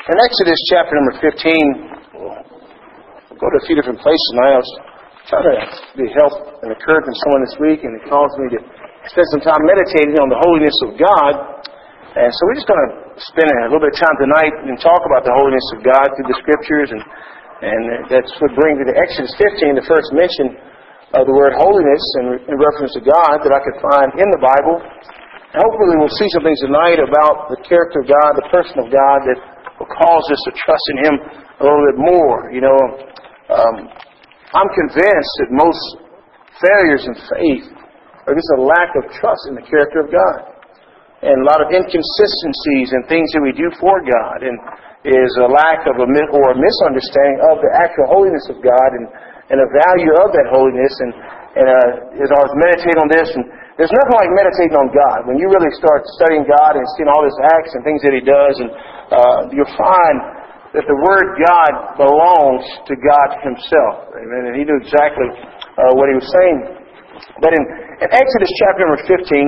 In Exodus chapter number 15, we'll go to a few different places tonight. I was trying to be help and encouragement to someone this week, and it caused me to spend some time meditating on the holiness of God. And so we're just going to spend a little bit of time tonight and talk about the holiness of God through the Scriptures, and that's what brings me to Exodus 15, the first mention of the word holiness in reference to God that I could find in the Bible. And hopefully we'll see some things tonight about the character of God, the person of God, that will cause us to trust in Him a little bit more. I'm convinced that most failures in faith are just a lack of trust in the character of God. And a lot of inconsistencies in things that we do for God, and is a lack of a misunderstanding of the actual holiness of God and the value of that holiness. And as I was meditating on this, and there's nothing like meditating on God. When you really start studying God and seeing all His acts and things that He does, and you'll find that the Word God belongs to God Himself. Amen. And He knew exactly what He was saying. But in Exodus chapter number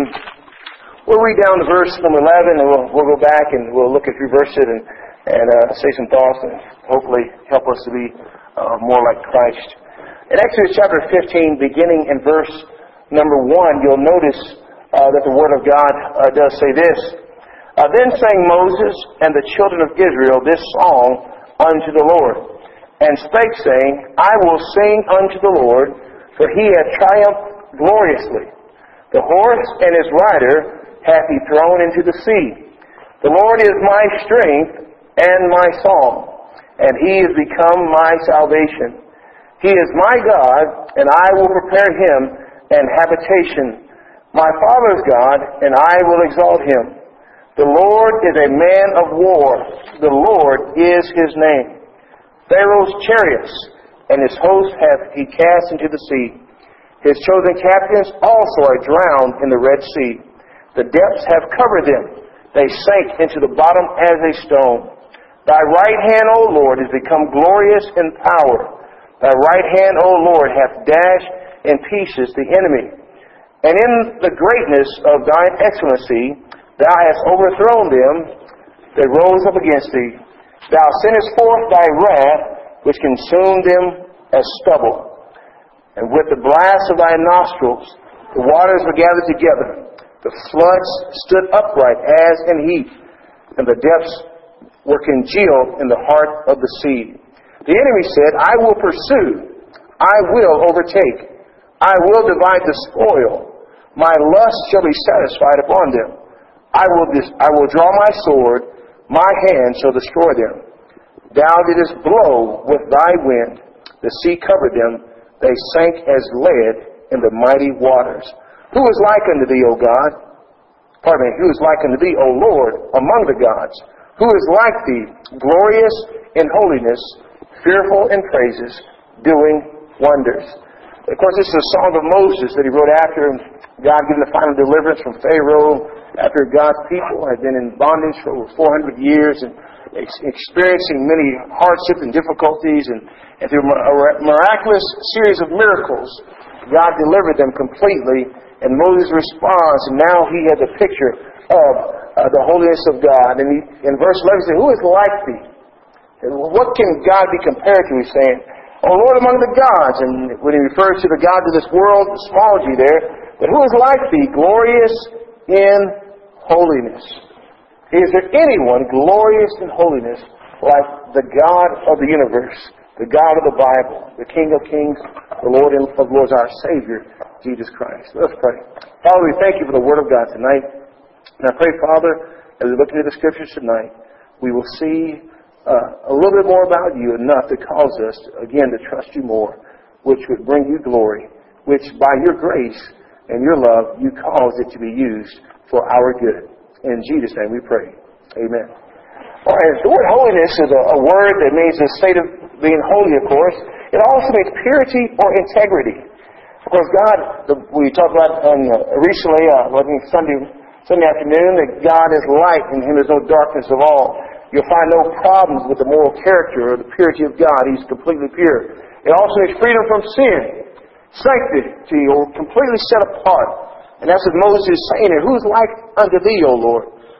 15, we'll read down to verse number 11, and we'll go back and we'll look at through verse it and say some thoughts and hopefully help us to be more like Christ. In Exodus chapter 15, beginning in verse number 1, you'll notice that the Word of God does say this. Then sang Moses and the children of Israel this song unto the Lord, and spake, saying, I will sing unto the Lord, for He hath triumphed gloriously. The horse and his rider hath He thrown into the sea. The Lord is my strength and my song, and He is become my salvation. He is my God, and I will prepare Him an habitation, my father's God, and I will exalt Him. The Lord is a man of war. The Lord is His name. Pharaoh's chariots and his host hath He cast into the sea. His chosen captains also are drowned in the Red Sea. The depths have covered them. They sank into the bottom as a stone. Thy right hand, O Lord, is become glorious in power. Thy right hand, O Lord, hath dashed in pieces the enemy. And in the greatness of Thine excellency, Thou hast overthrown them that rose up against Thee. Thou sendest forth Thy wrath, which consumed them as stubble. And with the blast of Thy nostrils, the waters were gathered together. The floods stood upright as in heap, and the depths were congealed in the heart of the sea. The enemy said, I will pursue, I will overtake, I will divide the spoil. My lust shall be satisfied upon them. I will draw my sword, my hand shall destroy them. Thou didst blow with Thy wind, the sea covered them, they sank as lead in the mighty waters. Who is like unto Thee, O God? Who is like unto Thee, O Lord, among the gods? Who is like Thee, glorious in holiness, fearful in praises, doing wonders? Of course, this is a song of Moses that he wrote after God giving the final deliverance from Pharaoh, after God's people had been in bondage for over 400 years and experiencing many hardships and difficulties, and through a miraculous series of miracles, God delivered them completely, and Moses responds, and now he has a picture of the holiness of God. And in verse 11 he says, who is like Thee? What can God be compared to? He's saying, O Lord among the gods. And when he refers to the gods of this world, the small g there, but who is like Thee, glorious in holiness? Is there anyone glorious in holiness like the God of the universe, the God of the Bible, the King of kings, the Lord of lords, our Savior, Jesus Christ? Let's pray. Father, we thank You for the Word of God tonight. And I pray, Father, as we look into the Scriptures tonight, we will see a little bit more about You, enough to cause us, again, to trust You more, which would bring You glory, which by Your grace and Your love, You cause it to be used for our good. In Jesus' name we pray. Amen. All right, the word holiness is a word that means the state of being holy, of course. It also means purity or integrity. Of course, God, we talked about recently, Sunday afternoon, that God is light, in Him is no darkness of all. You'll find no problems with the moral character or the purity of God. He's completely pure. It also means freedom from sin, sanctity, or completely set apart. And that's what Moses is saying here. Who is like unto Thee, O Lord?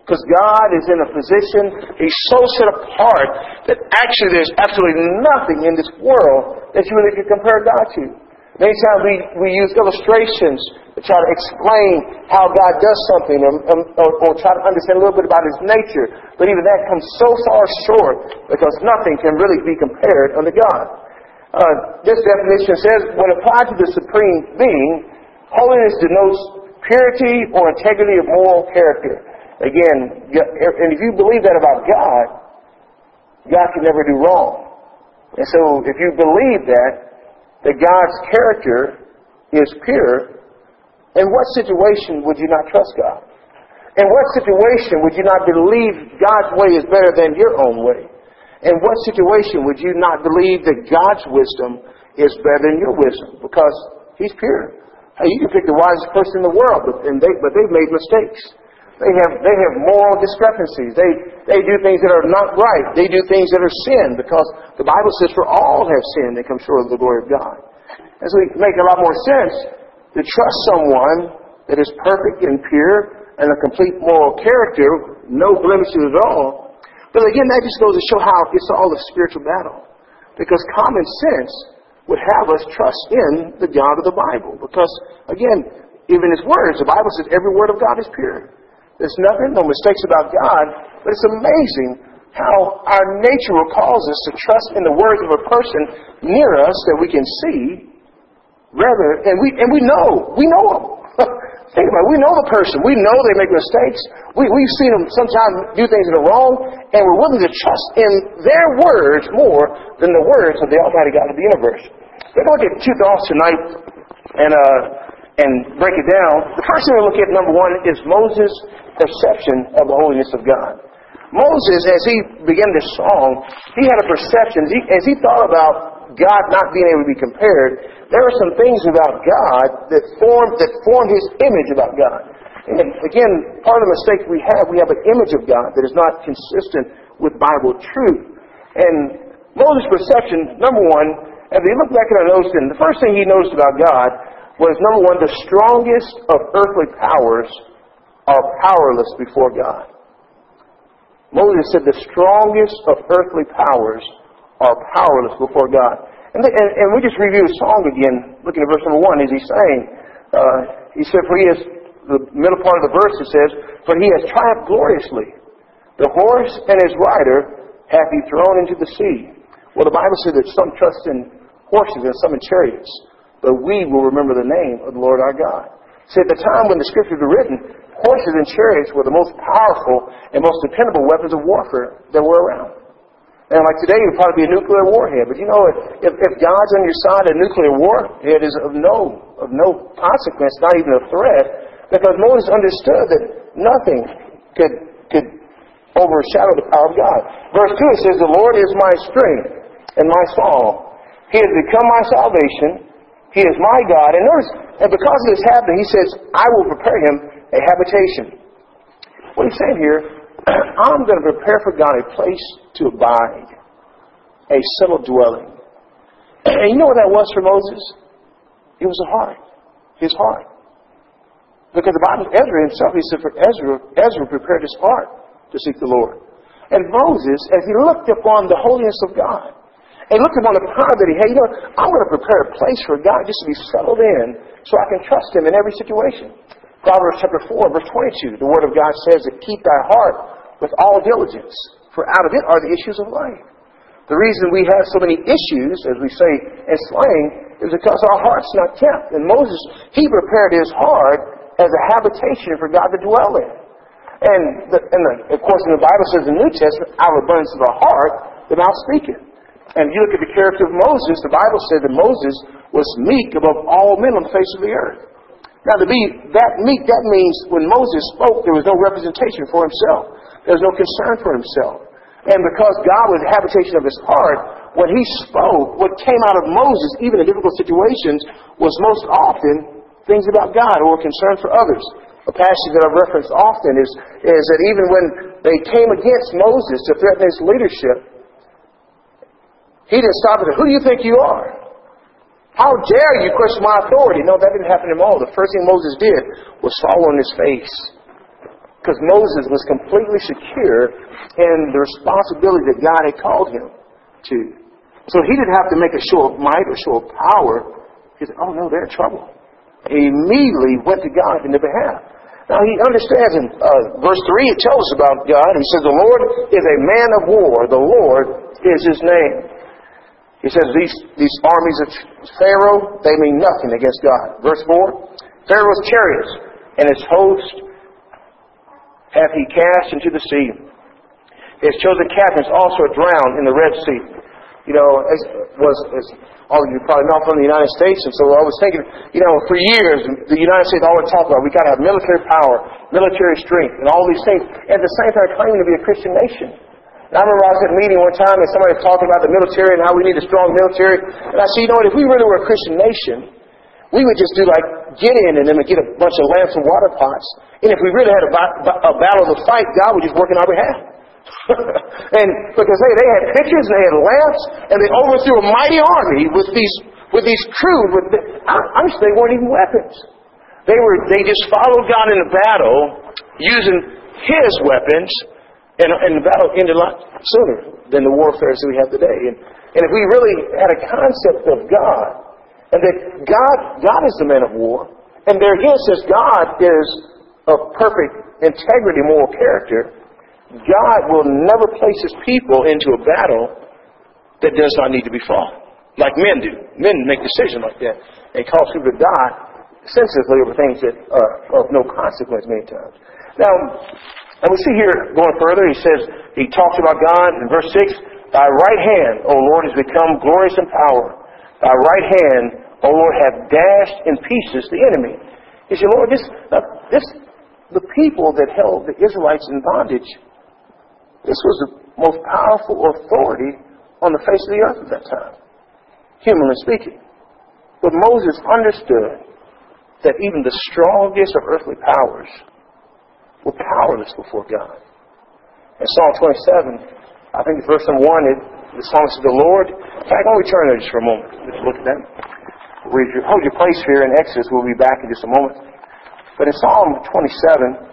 Because God is in a position, He's so set apart that actually there's absolutely nothing in this world that you really could compare God to. Many times we use illustrations to try to explain how God does something or try to understand a little bit about His nature. But even that comes so far short because nothing can really be compared unto God. This definition says, when applied to the Supreme Being, holiness denotes purity or integrity of moral character. Again, and if you believe that about God, God can never do wrong. And so if you believe that God's character is pure, in what situation would you not trust God? In what situation would you not believe God's way is better than your own way? In what situation would you not believe that God's wisdom is better than your wisdom? Because He's pure. Hey, you can pick the wisest person in the world, but they've made mistakes. They have moral discrepancies. They do things that are not right. They do things that are sin, because the Bible says, for all have sinned and come short of the glory of God. And so it makes a lot more sense to trust someone that is perfect and pure and a complete moral character, no blemishes at all. But again, that just goes to show how it's all a spiritual battle. Because common sense would have us trust in the God of the Bible. Because, again, even His words, the Bible says every word of God is pure. There's nothing, no mistakes about God, but it's amazing how our nature will cause us to trust in the words of a person near us that we can see, rather, and we know them. Think about it, we know the person, we know they make mistakes, we've seen them sometimes do things that are wrong, and we're willing to trust in their words more than the words of the Almighty God of the universe. Let's look at two thoughts tonight, and break it down. The first thing we look at, number one, is Moses' perception of the holiness of God. Moses, as he began this song, he had a perception. As he thought about God not being able to be compared, there were some things about God that formed his image about God. And again, part of the mistake we have an image of God that is not consistent with Bible truth. And Moses' perception, number one, as he looked back at our notes, the first thing he noticed about God was, number one, the strongest of earthly powers are powerless before God. Moses said the strongest of earthly powers are powerless before God. And we just review the song again, looking at verse number 1, as he sang. He said, for he has, the middle part of the verse it says, for he has triumphed gloriously. The horse and his rider hath he thrown into the sea. Well, the Bible says that some trust in horses and some in chariots, but we will remember the name of the Lord our God. See, at the time when the Scriptures were written, horses and chariots were the most powerful and most dependable weapons of warfare that were around. And like today, it would probably be a nuclear warhead. But you know, if God's on your side, a nuclear warhead is of no consequence, not even a threat, because Moses understood that nothing could overshadow the power of God. Verse 2, it says, the Lord is my strength and my song. He has become my salvation. He is my God. And notice, and because of this happening, he says, I will prepare him a habitation. What he's saying here, I'm going to prepare for God a place to abide, a settled dwelling. And you know what that was for Moses? It was a heart, his heart. Because the Bible, Ezra himself, he said, for Ezra prepared his heart to seek the Lord. And Moses, as he looked upon the holiness of God, and looked upon the power that he had, I'm going to prepare a place for God just to be settled in so I can trust him in every situation. Proverbs chapter 4, verse 22, the Word of God says that keep thy heart with all diligence, for out of it are the issues of life. The reason we have so many issues, as we say in slang, is because our heart's not kept. And Moses, he prepared his heart as a habitation for God to dwell in. And of course, in the Bible says in the New Testament, out of abundance of the heart, the mouth speaketh. And if you look at the character of Moses, the Bible said that Moses was meek above all men on the face of the earth. Now, to be that meek, that means when Moses spoke, there was no representation for himself. There was no concern for himself. And because God was the habitation of his heart, when he spoke, what came out of Moses, even in difficult situations, was most often things about God or concern for others. A passage that I've referenced often is that even when they came against Moses to threaten his leadership, he didn't stop and say, who do you think you are? How dare you question my authority? No, that didn't happen to him all. The first thing Moses did was fall on his face. because Moses was completely secure in the responsibility that God had called him to. So he didn't have to make a show of might or show of power. He said, oh no, they're in trouble. He immediately went to God in their behalf. Now he understands in verse 3, it tells us about God. He says, the Lord is a man of war. The Lord is his name. He says, these armies of Pharaoh, they mean nothing against God. Verse 4, Pharaoh's chariots and his host hath he cast into the sea. His chosen captains also are drowned in the Red Sea. You know, as all of you probably know, I'm from the United States, and so I was thinking, you know, for years, the United States always talked about we got to have military power, military strength, and all these things. And at the same time, claiming to be a Christian nation. And I remember I was at a meeting one time, and somebody was talking about the military and how we need a strong military. And I said, you know what, if we really were a Christian nation, we would just do like Gideon and them and get a bunch of lamps and water pots. And if we really had a battle to fight, God would just work in our behalf. And because they had pitchers and they had lamps, and they overthrew a mighty army with these crude. Honestly, they weren't even weapons. They just followed God in a battle using His weapons, and the battle ended a lot sooner than the warfare that we have today. And if we really had a concept of God, and that God is the man of war, and there again says God is of perfect integrity, moral character. God will never place His people into a battle that does not need to be fought, like men do. Men make decisions like that and cause people to die senselessly over things that are of no consequence many times. Now, and we see here, going further, he talks about God in verse 6, Thy right hand, O Lord, has become glorious in power. Thy right hand, O Lord, hath dashed in pieces the enemy. He said, Lord, the people that held the Israelites in bondage, this was the most powerful authority on the face of the earth at that time, humanly speaking. But Moses understood that even the strongest of earthly powers were powerless before God. In Psalm 27, I think verse 1, the psalmist said, the Lord, in fact, I'll return there just for a moment. Let's look at that. Hold your place here in Exodus. We'll be back in just a moment. But in Psalm 27,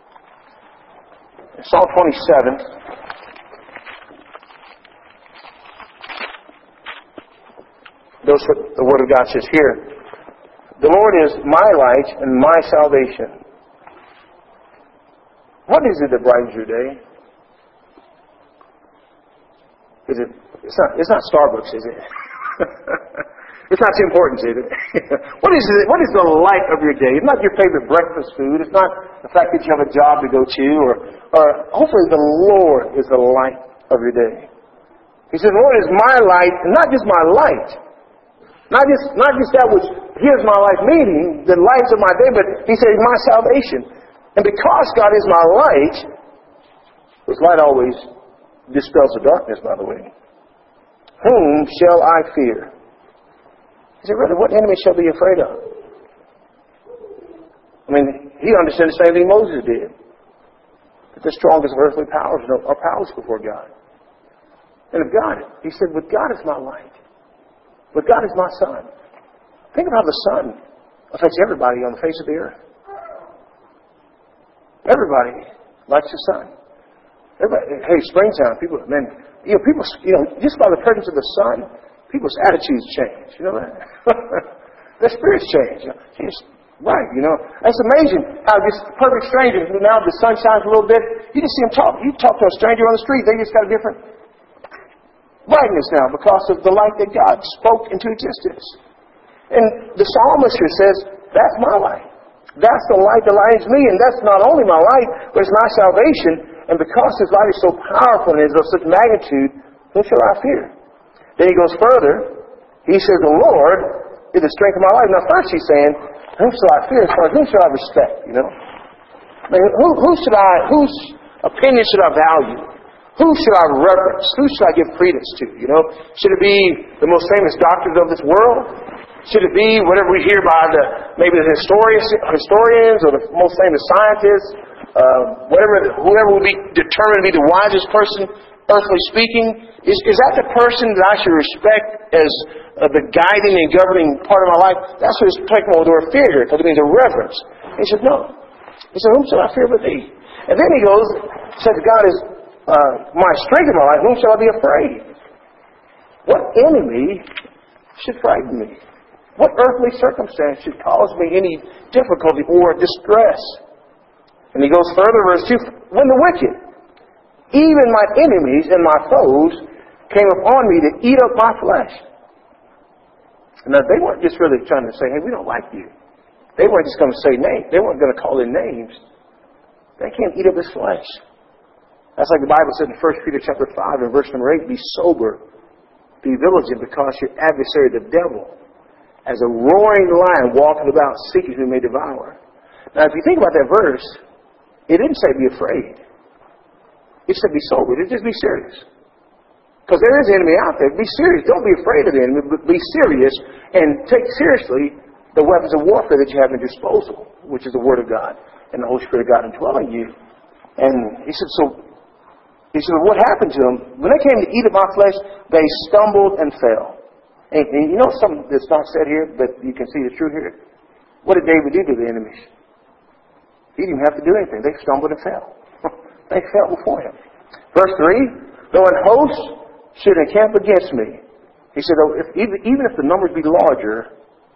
notice what the Word of God says here. The Lord is my light and my salvation. What is it that brightens your day? It's not Starbucks, is it? It's not too important, is it? What is the light of your day? It's not your favorite breakfast food. It's not the fact that you have a job to go to, or hopefully the Lord is the light of your day. He says, the Lord is my light, and not just my light. Not just that which here's my life meaning, the lights of my day, but He says my salvation. And because God is my light, His light always dispels the darkness, by the way. Whom shall I fear? He said, brother, what enemy shall be afraid of? I mean, he understood the same thing Moses did. That the strongest of earthly powers are powerless before God. And if God, he said, but God is my light. But God is my sun. Think of how the sun affects everybody on the face of the earth. Everybody likes the sun. Everybody, hey, springtime, people, just by the presence of the sun, people's attitudes change. You know that? Their spirits change. Right, It's amazing how just perfect strangers, now the sun shines a little bit, you just see them talk. You talk to a stranger on the street, they just got a different brightness now because of the light that God spoke into existence. And the psalmist here says, that's my light. That's the light that lights me, and that's not only my light, but it's my salvation. And because His light is so powerful and is of such magnitude, whom shall I fear? Then he goes further. He says, the Lord is the strength of my life. Now first he's saying, whom shall I fear? Whom shall I respect? I mean, whose opinion should I value? Who should I reverence? Who should I give credence to? Should it be the most famous doctors of this world? Should it be whatever we hear by maybe the historians or the most famous scientists? Whoever will be determined to be the wisest person, earthly speaking? Is that the person that I should respect as the guiding and governing part of my life? That's what it's talking about with the word fear here, because it means a reverence. He said, no. He said, whom shall I fear but Thee? And then he goes, says, God is my strength in my life. Whom shall I be afraid? What enemy should frighten me? What earthly circumstance should cause me any difficulty or distress? And he goes further, verse 2, when the wicked, even my enemies and my foes, came upon me to eat up my flesh. Now, they weren't just really trying to say, hey, we don't like you. They weren't just going to say names. They weren't going to call in names. They can't eat up his flesh. That's like the Bible said in 1 Peter chapter 5 and verse number 8, be sober, be vigilant, because your adversary, the devil, as a roaring lion walking about seeking who may devour. Now, if you think about that verse, it didn't say be afraid. It said be sober. It didn't just be serious. Because there is an enemy out there. Be serious. Don't be afraid of the enemy, but be serious and take seriously the weapons of warfare that you have at your disposal, which is the Word of God and the Holy Spirit of God indwelling you. And he said, what happened to them? When they came to eat of my flesh, they stumbled and fell. And you know something that's not said here, but you can see the truth here? What did David do to the enemies? He didn't have to do anything. They stumbled and fell. They fell before him. Verse 3, though an host should encamp against me, he said, even if the numbers be larger,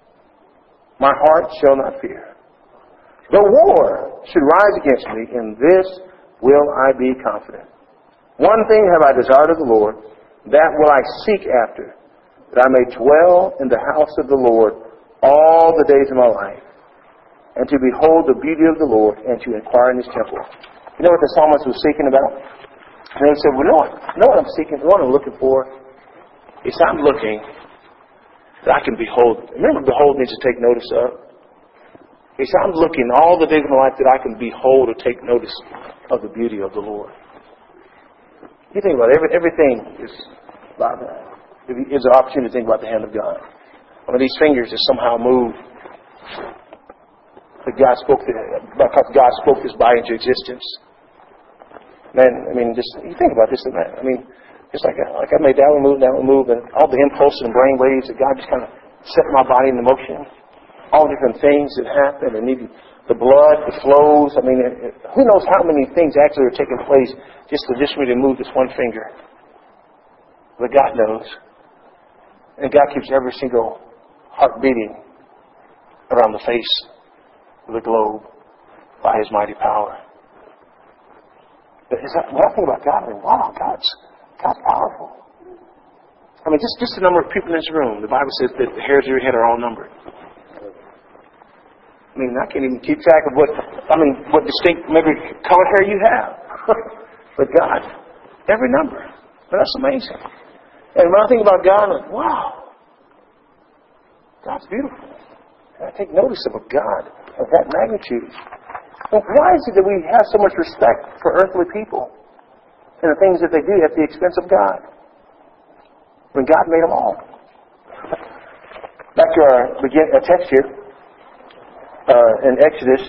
my heart shall not fear. Though war should rise against me, in this will I be confident. One thing have I desired of the Lord, that will I seek after, that I may dwell in the house of the Lord all the days of my life, and to behold the beauty of the Lord, and to inquire in his temple. You know what the psalmist was seeking about? And he said, well, know what I'm seeking, what I'm looking for? He said, I'm looking that I can behold. Remember, behold means to take notice of. He said, I'm looking all the days of my life that I can behold or take notice of the beauty of the Lord. You think about it, everything is about that. It's an opportunity to think about the hand of God. One of these fingers is somehow moved. But God spoke this body into existence. Man, I mean, just you think about this, man. I mean, just like I made that one move, and all the impulses and brain waves that God just kind of set my body into motion. All different things that happen, and even the blood, the flows. I mean, who knows how many things actually are taking place just for me to move this one finger. But God knows. And God keeps every single heart beating around the face of the globe by His mighty power. But when I think about God, I mean, wow, God's powerful. I mean, just the number of people in this room. The Bible says that the hairs of your head are all numbered. I mean, I can't even keep track of what distinct, maybe, colored hair you have. But God, every number. But that's amazing. And when I think about God, I'm like, wow, God's beautiful. And I take notice of a God of that magnitude. Well, why is it that we have so much respect for earthly people and the things that they do at the expense of God, when God made them all? Back to our text here. In Exodus.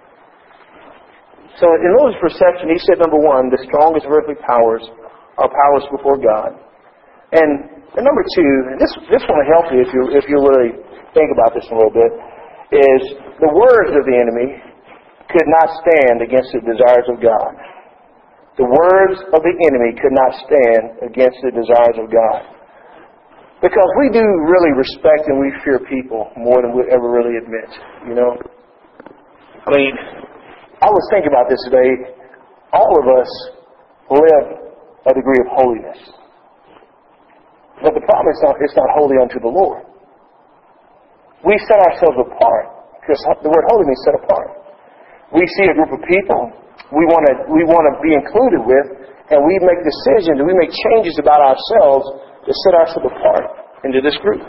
So in Moses' perception, he said, number one, the strongest of earthly powers are powerless before God. And number two, and this will help you if you really think about this a little bit, is the words of the enemy could not stand against the desires of God. The words of the enemy could not stand against the desires of God. Because we do really respect and we fear people more than we'd ever really admit, you know. I mean, I was thinking about this today. All of us live a degree of holiness. But the problem is it's not holy unto the Lord. We set ourselves apart, because the word holy means set apart. We see a group of people we want to be included with, and we make decisions and we make changes about ourselves to set ourselves apart into this group.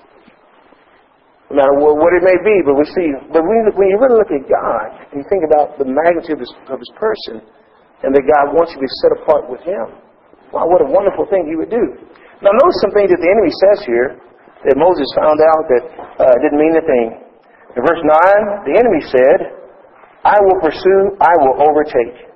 No matter what it may be, but when you really look at God and you think about the magnitude of His person, and that God wants you to be set apart with Him, wow, what a wonderful thing He would do. Now notice some things that the enemy says here that Moses found out that didn't mean a thing. In verse 9, the enemy said, I will pursue, I will overtake.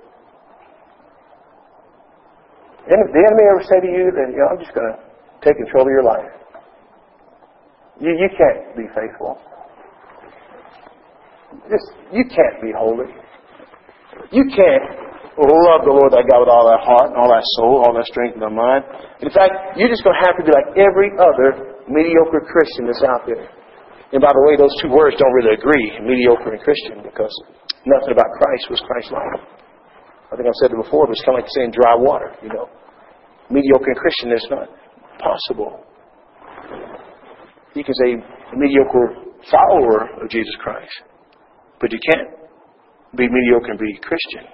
Did the enemy ever say to you that, I'm just going to take control of your life? You can't be faithful. You can't be holy. You can't love the Lord thy God with all thy heart and all thy soul, all thy strength and thy mind. In fact, you're just going to have to be like every other mediocre Christian that's out there. And by the way, those two words don't really agree, mediocre and Christian, because nothing about Christ was Christ-like. I think I've said it before, but it's kind of like saying dry water, you know. Mediocre and Christian is not possible. You can say a mediocre follower of Jesus Christ, but you can't be mediocre and be Christian.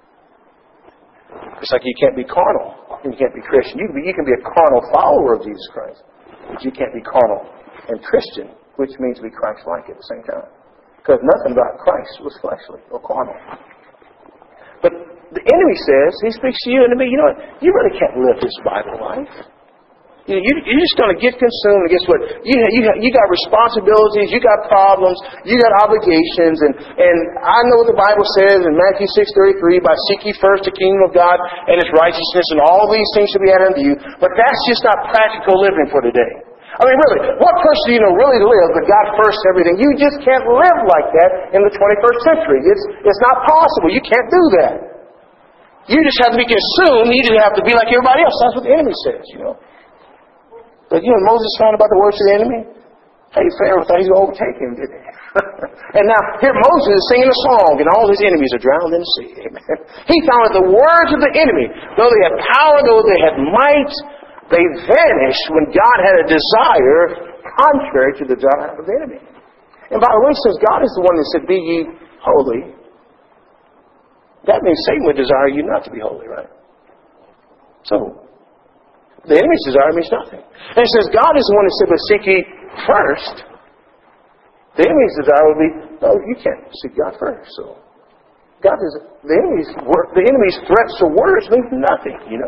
It's like you can't be carnal and you can't be Christian. You can be a carnal follower of Jesus Christ, but you can't be carnal and Christian, which means to be Christ-like at the same time. Because nothing about Christ was fleshly or carnal. But the enemy says, he speaks to you and to me, you know what, you really can't live this Bible life. You're just going to get consumed. And guess what? You got responsibilities. You got problems. You got obligations. And I know what the Bible says in Matthew 6:33, by seek ye first the kingdom of God and His righteousness, and all these things shall be added unto you. But that's just not practical living for today. I mean, really, what person do you know really lives but God first everything? You just can't live like that in the 21st century. It's not possible. You can't do that. You just have to be consumed. You just have to be like everybody else. That's what the enemy says, you know. But you know, Moses found about the words of the enemy. Hey, Pharaoh thought he was going to overtake him, didn't he? And now, here Moses is singing a song, and all his enemies are drowned in the sea. Amen. He found that the words of the enemy, though they had power, though they had might, they vanished when God had a desire contrary to the desire of the enemy. And by the way, since God is the one that said, be ye holy, that means Satan would desire you not to be holy, right? So, the enemy's desire means nothing. And it says God is the one that said, but seek ye first. The enemy's desire would be, no, you can't seek God first. So God is the enemy's threats or words mean nothing, you know.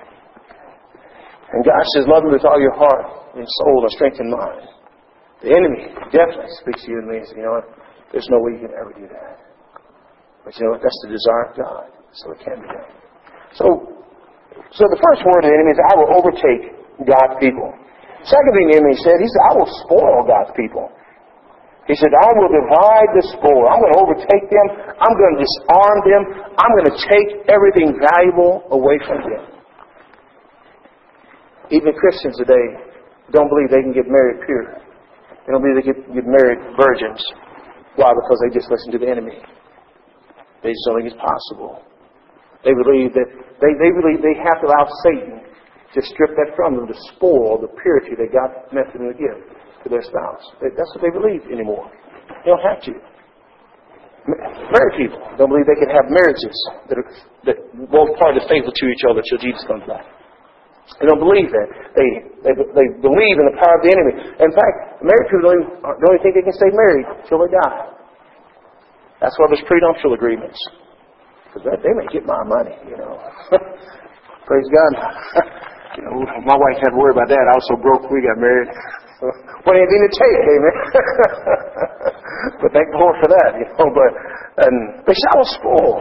And God says, love him with all your heart and soul and strength and mind. The enemy definitely speaks to you and me and says, you know what, there's no way you can ever do that. But you know what, that's the desire of God. So it can be done. So the first word of the enemy is, I will overtake God's people. Second thing the enemy said, he said, I will spoil God's people. He said, I will divide the spoil. I'm going to overtake them. I'm going to disarm them. I'm going to take everything valuable away from them. Even Christians today don't believe they can get married pure. They don't believe they can get married virgins. Why? Because they just listen to the enemy. They just don't think it's possible. They believe that they believe they have to allow Satan to strip that from them, to spoil the purity that God meant for them to give to their spouse. That's what they believe anymore. They don't have to. Married people don't believe they can have marriages that both parties are faithful to each other till Jesus comes back. They don't believe that. They believe in the power of the enemy. In fact, married people don't even think they can stay married till they die. That's why there's prenuptial agreements. Because they may get my money, you know. Praise God. You know, my wife had to worry about that. I was so broke we got married. What anything to take, amen. But thank the Lord for that, you know. But they shall spoil.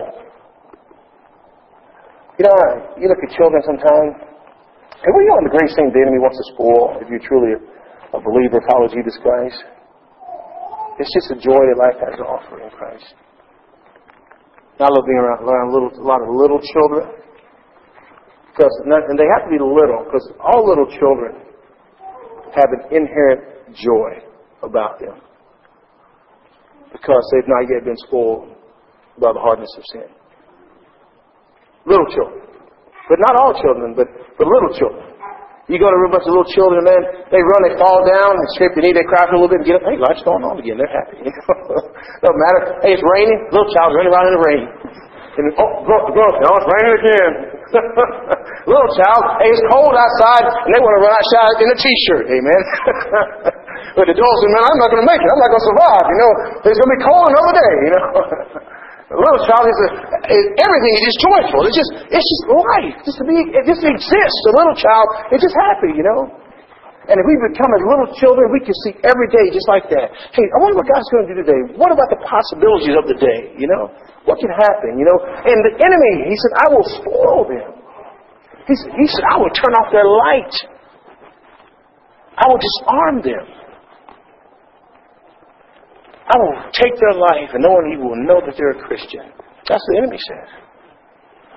You know, you look at children sometimes. And we know the greatest thing the enemy wants to spoil, if you're truly a believer, follow Jesus Christ. It's just the joy that life has to offer in Christ. I love being around a lot of little children. And they have to be little, because all little children have an inherent joy about them. Because they've not yet been spoiled by the hardness of sin. Little children. But not all children, but little children. You go to a bunch of little children, man, they run, they fall down, they scrape their knee, they cry for a little bit and get up. Hey, life's going on again. They're happy. Doesn't matter. Hey, it's raining. Little child's running around in the rain. And it's raining again. Little child, hey, it's cold outside, and they want to run outside in a t-shirt. Amen. But the adults say, man, I'm not going to make it. I'm not going to survive. You know, it's going to be cold another day. You know. A little child everything is just joyful. It's just life. It just exists. A little child is just happy, you know. And if we become as little children, we can see every day just like that. Hey, I wonder what God's going to do today. What about the possibilities of the day, you know? What can happen, you know? And the enemy, he said, I will spoil them. He said, I will turn off their light. I will disarm them. I will take their life, and no one even will know that they're a Christian. That's what the enemy says.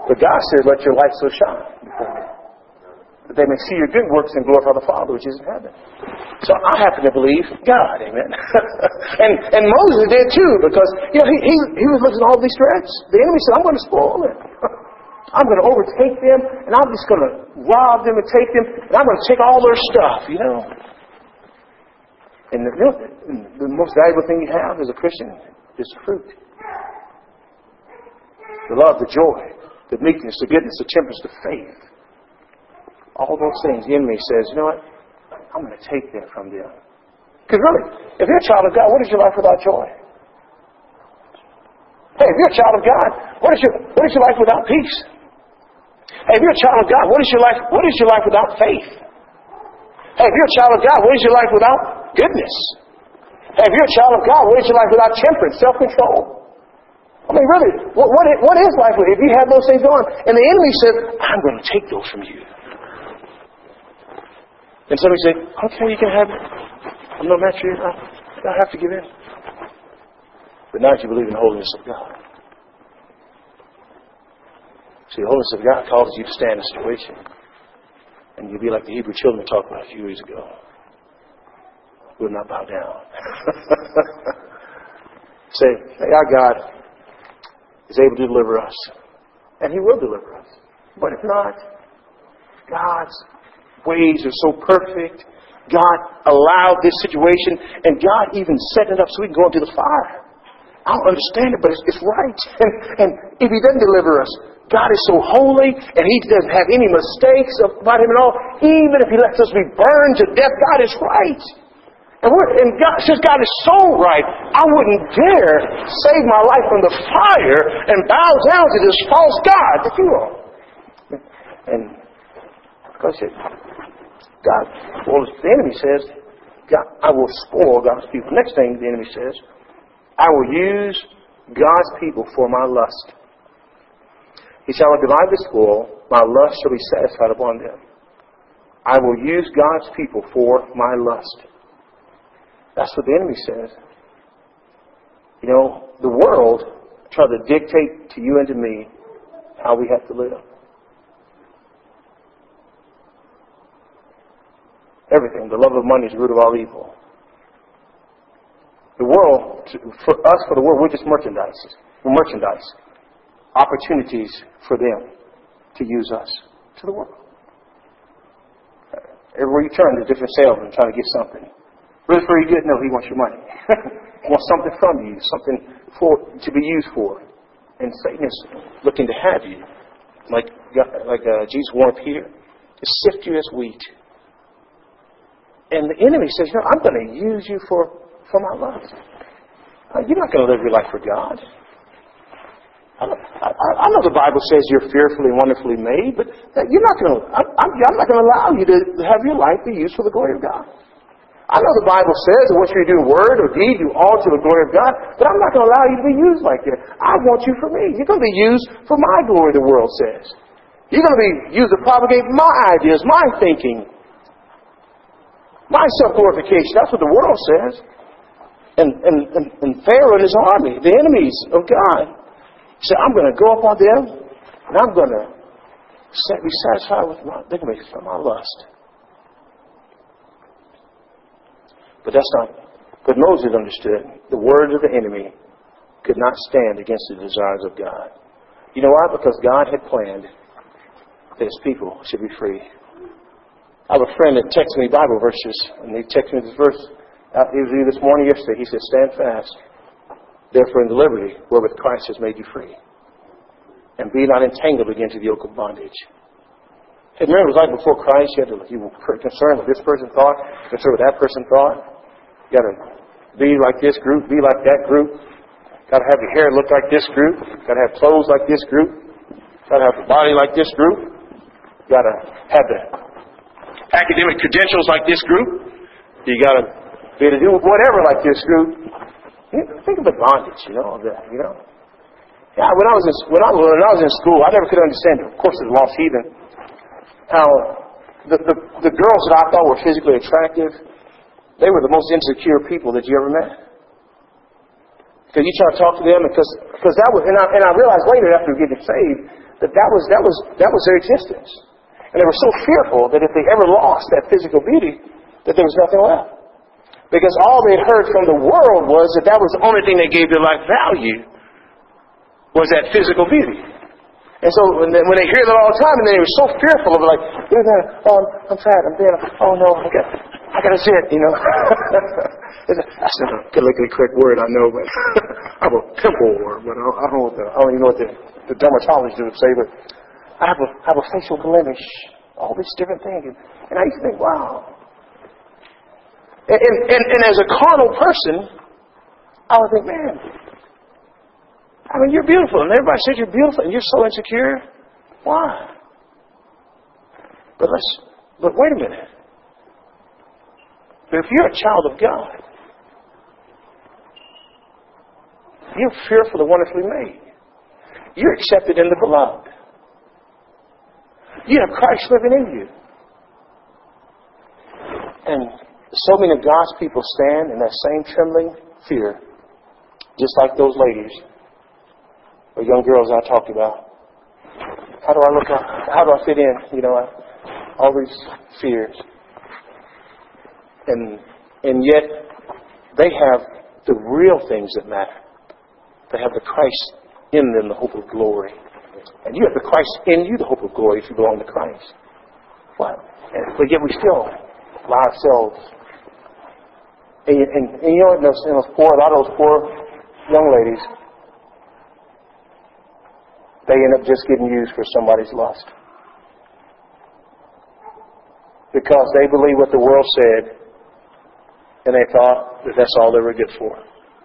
But God says, let your light so shine before men, that they may see your good works and glorify the Father which is in heaven. So I happen to believe God, amen. and Moses did too, because he was looking at all these threats. The enemy said, I'm going to spoil them. I'm going to overtake them, and I'm just going to rob them and take them, and I'm going to take all their stuff, And the most valuable thing you have as a Christian is fruit. The love, the joy, the meekness, the goodness, the temperance, the faith. All those things, the enemy says, you know what? I'm going to take that from them. Because really, if you're a child of God, what is your life without joy? Hey, if you're a child of God, what is your life without peace? Hey, if you're a child of God, what is your life without faith? Hey, if you're a child of God, what is your life without goodness? Hey, if you're a child of God, what is your life without temperance, self-control? I mean, really, what is life if you have those things on? And the enemy says, I'm going to take those from you. And somebody say, okay, you can have it. I'm no match for you. I have to give in. But now you believe in the holiness of God. See, the holiness of God calls you to stand in a situation. And you'll be like the Hebrew children we talked about a few years ago. Will not bow down. Say, hey, our God is able to deliver us. And He will deliver us. But if not, God's ways are so perfect. God allowed this situation, and God even set it up so we can go into the fire. I don't understand it, but it's right. And if He doesn't deliver us, God is so holy, and He doesn't have any mistakes about Him at all. Even if He lets us be burned to death, God is right. And God, since God is so right, I wouldn't dare save my life from the fire and bow down to this false God that you are. And because God, well, the enemy says, God, I will spoil God's people. Next thing the enemy says, I will use God's people for my lust. He shall divide the spoil, my lust shall be satisfied upon them. I will use God's people for my lust. That's what the enemy says. The world tries to dictate to you and to me how we have to live. Everything. The love of money is the root of all evil. The world, for the world, we're just merchandise. We're merchandise. Opportunities for them to use us to the world. Everywhere you turn, there's different salesmen trying to get something. Really for you good? No, he wants your money. He wants something from you, something to be used for. And Satan is looking to have you, like Jesus warned Peter, to sift you as wheat. And the enemy says, I'm going to use you for my love. You're not going to live your life for God. I know the Bible says you're fearfully and wonderfully made, but you're not going to. I'm not going to allow you to have your life be used for the glory of God. I know the Bible says that what you do in word or deed, do all to the glory of God, but I'm not going to allow you to be used like that. I want you for me. You're going to be used for my glory, the world says. You're going to be used to propagate my ideas, my thinking, my self-glorification. That's what the world says. And Pharaoh and his army, the enemies of God, said, I'm going to go up on them, and I'm going to be satisfied with they're going to be from my lust. But that's not. But Moses understood the words of the enemy could not stand against the desires of God. You know why? Because God had planned that His people should be free. I have a friend that texts me Bible verses, and he texted me this verse. It was either this morning or yesterday. He said, stand fast, therefore in the liberty wherewith Christ has made you free. And be not entangled again to the yoke of bondage. Hey, remember, it was like before Christ, you were concerned with this person thought, concerned with that person thought. You got to be like this group, be like that group. Got to have your hair look like this group. Got to have clothes like this group. Got to have a body like this group. Got to have the academic credentials like this group. You got to be able to do whatever like this group. Think of the bondage, of that, Yeah, when I was in school, I never could understand. Of course, as a lost heathen, how the girls that I thought were physically attractive, they were the most insecure people that you ever met. Because you try to talk to them, because that was, and I realized later after getting saved, that was their existence. And they were so fearful that if they ever lost that physical beauty, that there was nothing left. Because all they had heard from the world was that was the only thing that gave their life value, was that physical beauty. And so when they hear that all the time, and they were so fearful of it, like, oh, I'm fat, I'm thin, oh no, I got a zit, you know. That's not a politically correct word, I know, but I have a pimple, but I don't even know what the dermatologist would say, but I have a facial blemish, all these different things. And I used to think, wow. And as a carnal person, I would think, man, I mean, you're beautiful, and everybody says you're beautiful, and you're so insecure. Why? But wait a minute. But if you're a child of God, you're fearfully and wonderfully made. You're accepted in the beloved. You have Christ living in you. And so many of God's people stand in that same trembling fear, just like those ladies or young girls I talked about. How do I look out? How do I fit in? You know, all these fears. And yet, they have the real things that matter. They have the Christ in them, the hope of glory. And you have the Christ in you, the hope of glory, if you belong to Christ. What? But yet we still allow ourselves. And you know what? A lot of those poor young ladies, they end up just getting used for somebody's lust. Because they believe what the world said, and they thought that that's all they were good for.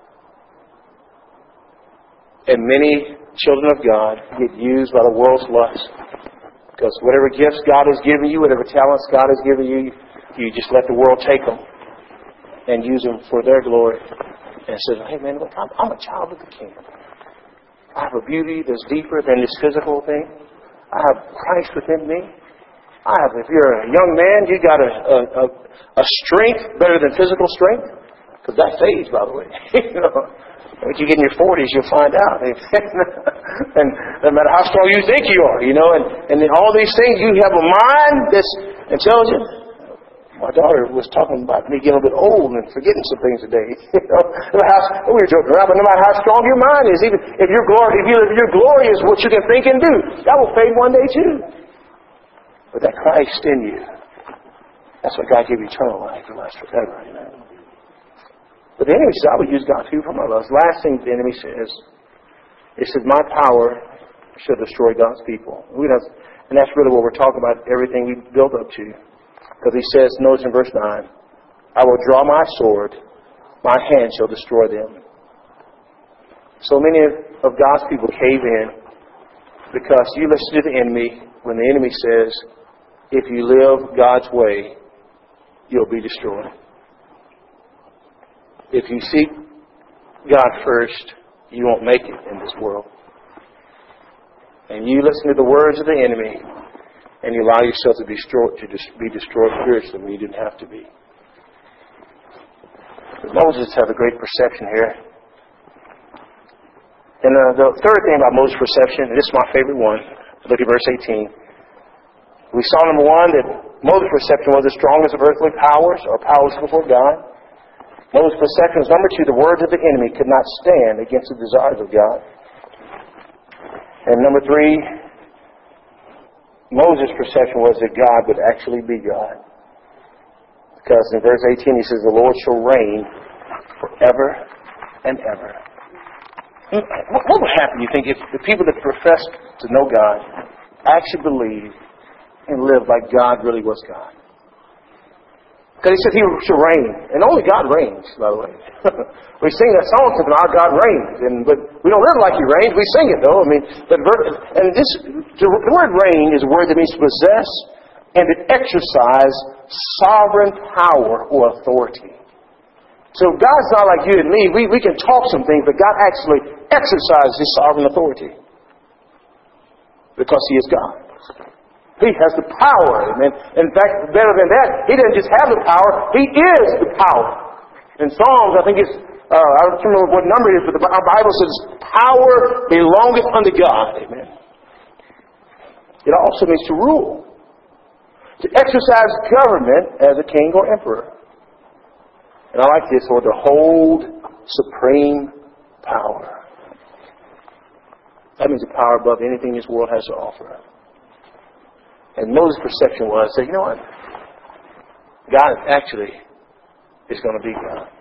And many children of God get used by the world's lust. Because whatever gifts God has given you, whatever talents God has given you, you just let the world take them and use them for their glory. And say, hey man, look, I'm a child of the King. I have a beauty that's deeper than this physical thing. I have Christ within me. If you're a young man, you got a strength better than physical strength. Because that fades, by the way. You know, when you get in your 40s, you'll find out. And no matter how strong you think you are, you know, and then all these things, you have a mind that's intelligent. My daughter was talking about me getting a bit old and forgetting some things today. You know, we were joking around, but no matter how strong your mind is, even if your glory is what you can think and do, that will fade one day too. But that Christ in you, that's what God gave you eternal life and lasts forever. Amen. But the enemy says, I will use God too for my lust. Last thing the enemy says, it says, my power shall destroy God's people. And that's really what we're talking about, everything we built up to. Because he says, notice in verse 9, I will draw my sword, my hand shall destroy them. So many of God's people cave in because you listen to the enemy when the enemy says, if you live God's way, you'll be destroyed. If you seek God first, you won't make it in this world. And you listen to the words of the enemy, and you allow yourself to be destroyed spiritually when you didn't have to be. But Moses has a great perception here. And the third thing about Moses' perception, and this is my favorite one, look at verse 18. We saw, number one, that Moses' perception was the strongest of earthly powers, or powers before God. Moses' perception was, number two, the words of the enemy could not stand against the desires of God. And number three, Moses' perception was that God would actually be God. Because in verse 18 he says, the Lord shall reign forever and ever. What would happen, you think, if the people that profess to know God actually believe and live like God really was God? Because he said he shall reign. And only God reigns, by the way. We sing that song to our God reigns. But we don't live like he reigns. We sing it, though. The word reign is a word that means to possess and to exercise sovereign power or authority. So God's not like you and me. We can talk some things, but God actually exercises his sovereign authority. Because he is God. He has the power. Amen. In fact, better than that, he doesn't just have the power, he is the power. In Psalms, I think it's, I don't remember what number it is, but our Bible says, power belongeth unto God. Amen. It also means to rule. To exercise government as a king or emperor. And I like this, or to hold supreme power. That means a power above anything this world has to offer. And Moses' perception was that, you know what? God actually is going to be God.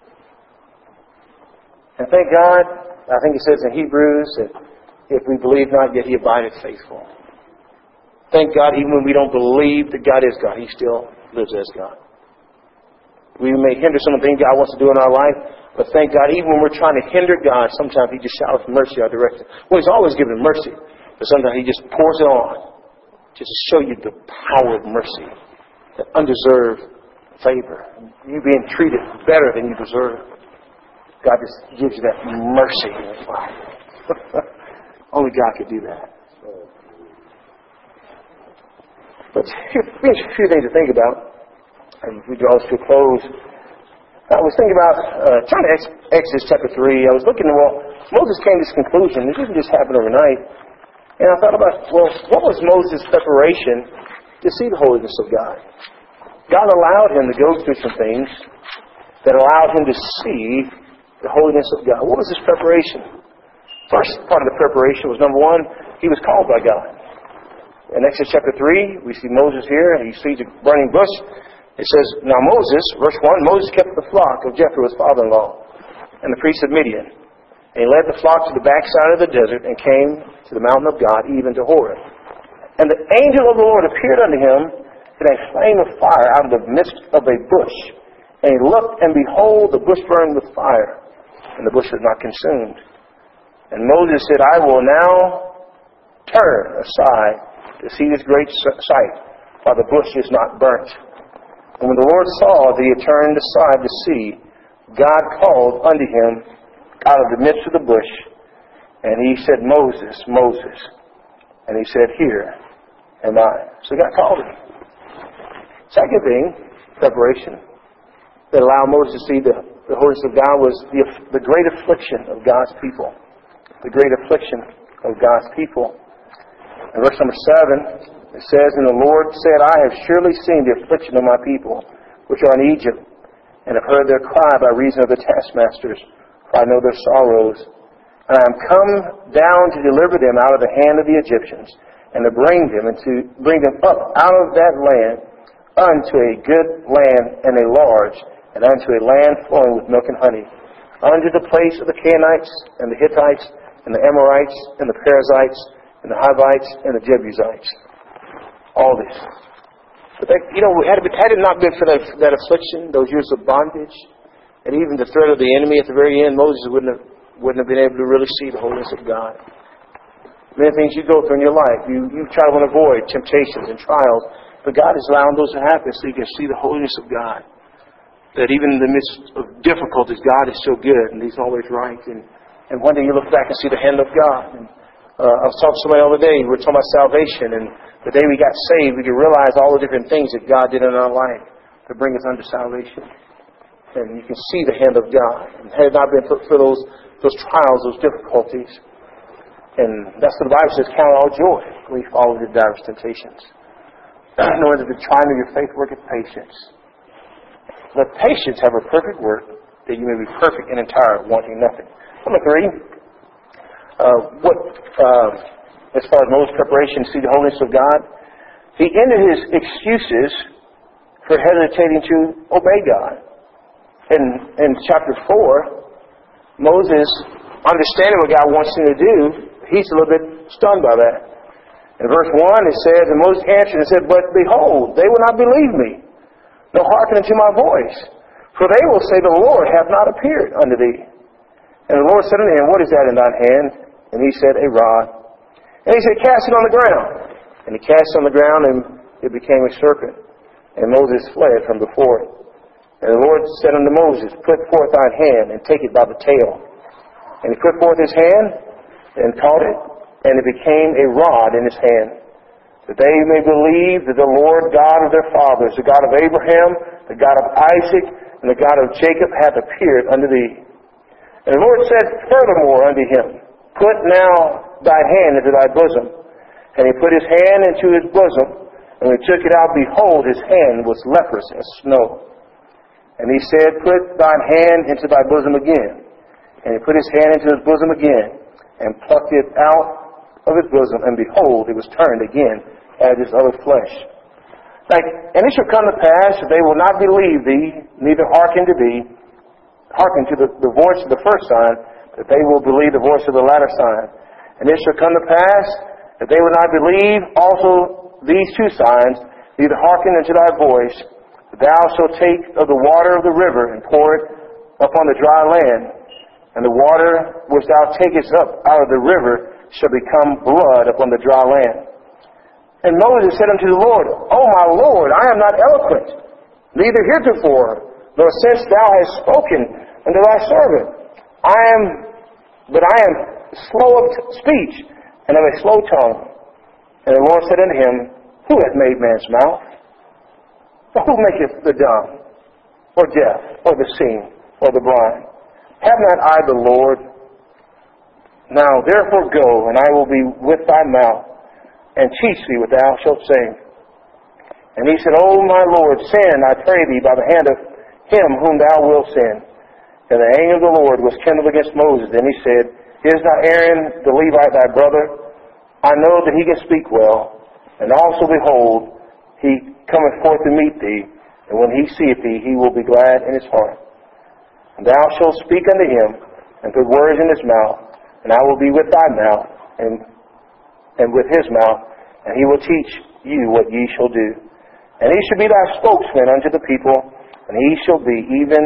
And thank God, I think it says in Hebrews that if we believe not, yet He abideth faithful. Thank God, even when we don't believe that God is God, He still lives as God. We may hinder some of the things God wants to do in our life, but thank God, even when we're trying to hinder God, sometimes He just showers mercy our direction. Well, He's always given mercy, but sometimes He just pours it on just to show you the power of mercy, that undeserved favor. You being treated better than you deserve. God just gives you that mercy in His life. Only God could do that. But a few things to think about. And we draw this to a close. I was thinking about trying to Exodus chapter 3. I was looking at, Moses came to this conclusion. It didn't just happen overnight. And I thought about, what was Moses' preparation to see the holiness of God? God allowed him to go through some things that allowed him to see the holiness of God. What was his preparation? First part of the preparation was, number one, he was called by God. In Exodus chapter 3, we see Moses here, and he sees a burning bush. It says, now Moses, verse 1, Moses kept the flock of Jethro, his father-in-law, and the priest of Midian. And he led the flock to the backside of the desert and came to the mountain of God, even to Horeb. And the angel of the Lord appeared unto him in a flame of fire out of the midst of a bush. And he looked, and behold, the bush burned with fire, and the bush was not consumed. And Moses said, I will now turn aside to see this great sight, while the bush is not burnt. And when the Lord saw that he had turned aside to see, God called unto him out of the midst of the bush, and he said, Moses, Moses. And he said, Here am I. So God called him. Second thing, preparation, that allowed Moses to see the holiness of God was the great affliction of God's people. The great affliction of God's people. In verse number 7, it says, And the Lord said, I have surely seen the affliction of my people, which are in Egypt, and have heard their cry by reason of the taskmasters, for I know their sorrows. And I am come down to deliver them out of the hand of the Egyptians, and to bring them up out of that land unto a good land and a large, and unto a land flowing with milk and honey, unto the place of the Canaanites, and the Hittites, and the Amorites, and the Perizzites, and the Hivites, and the Jebusites. All this. But that, had it not been for that affliction, those years of bondage, and even the threat of the enemy at the very end, Moses wouldn't have been able to really see the holiness of God. Many things you go through in your life, you try to avoid temptations and trials, but God is allowing those to happen so you can see the holiness of God. That even in the midst of difficulties, God is so good, and He's always right. And one day you look back and see the hand of God. And I was talking to somebody the other day, we were talking about salvation, and the day we got saved, we could realize all the different things that God did in our life to bring us under salvation. And you can see the hand of God. And had it not been for those trials, those difficulties, and that's what the Bible says, count all joy when you fall into diverse temptations. Knowing that the trying of your faith worketh patience. Let patience have a perfect work, that you may be perfect and entire, wanting nothing. Number 3, as far as Moses' preparation to see the holiness of God, he ended his excuses for hesitating to obey God. In chapter 4, Moses, understanding what God wants him to do, he's a little bit stunned by that. In verse 1 it says, And Moses answered and said, But behold, they will not believe me, nor hearken unto my voice. For they will say, The Lord hath not appeared unto thee. And the Lord said unto him, What is that in thine hand? And he said, A rod. And he said, Cast it on the ground. And he cast it on the ground, and it became a serpent. And Moses fled from before it. And the Lord said unto Moses, Put forth thine hand, and take it by the tail. And he put forth his hand, and caught it, and it became a rod in his hand, that they may believe that the Lord God of their fathers, the God of Abraham, the God of Isaac, and the God of Jacob, hath appeared unto thee. And the Lord said furthermore unto him, Put now thy hand into thy bosom, And he put his hand into his bosom, and when he took it out, behold, his hand was leprous as snow. And he said, Put thine hand into thy bosom again. And he put his hand into his bosom again, and plucked it out of his bosom, and behold, it was turned again as his other flesh. And it shall come to pass that they will not believe thee, neither hearken to the voice of the first sign, that they will believe the voice of the latter sign. And it shall come to pass that they will not believe also these two signs, neither hearken unto thy voice, that thou shalt take of the water of the river, and pour it upon the dry land. And the water which thou takest up out of the river shall become blood upon the dry land. And Moses said unto the Lord, O my Lord, I am not eloquent, neither heretofore, nor since thou hast spoken unto thy servant. I am slow of speech, and of a slow tongue. And the Lord said unto him, Who hath made man's mouth? Or who maketh the dumb, or deaf, or the seeing, or the blind? Have not I the Lord? Now therefore go, and I will be with thy mouth, and teach thee what thou shalt say. And he said, O my Lord, send, I pray thee, by the hand of him whom thou wilt send. And the anger of the Lord was kindled against Moses. Then he said, Is not Aaron the Levite thy brother? I know that he can speak well. And also, behold, he cometh forth to meet thee, and when he seeth thee, he will be glad in his heart. And thou shalt speak unto him, and put words in his mouth, and I will be with thy mouth, and with his mouth, and he will teach you what ye shall do. And he shall be thy spokesman unto the people, and he shall be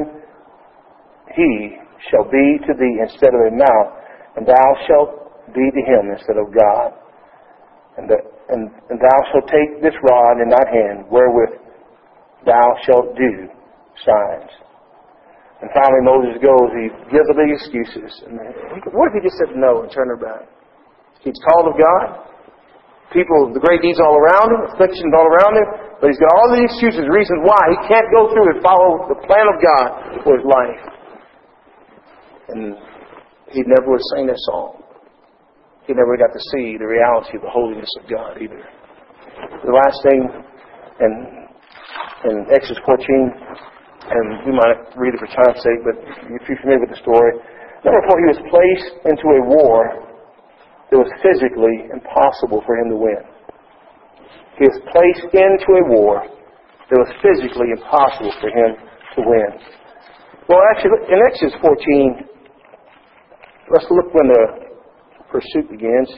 to thee instead of a mouth, and thou shalt be to him instead of God. And thou shalt take this rod in thy hand, wherewith thou shalt do signs. And finally Moses goes, he gives the big excuses. And what if he just said no and turned her back? He's called of God. People, the great deeds all around him, afflictions all around him, but he's got all these excuses, reasons why he can't go through and follow the plan of God for his life. And he never would sing that song. He never got to see the reality of the holiness of God either. The last thing in Exodus 14, and we might read it for time's sake, but if you're familiar with the story, number 4, he was placed into a war that was physically impossible for him to win. He was placed into a war that was physically impossible for him to win. Well, actually, in Exodus 14, let's look when the pursuit begins.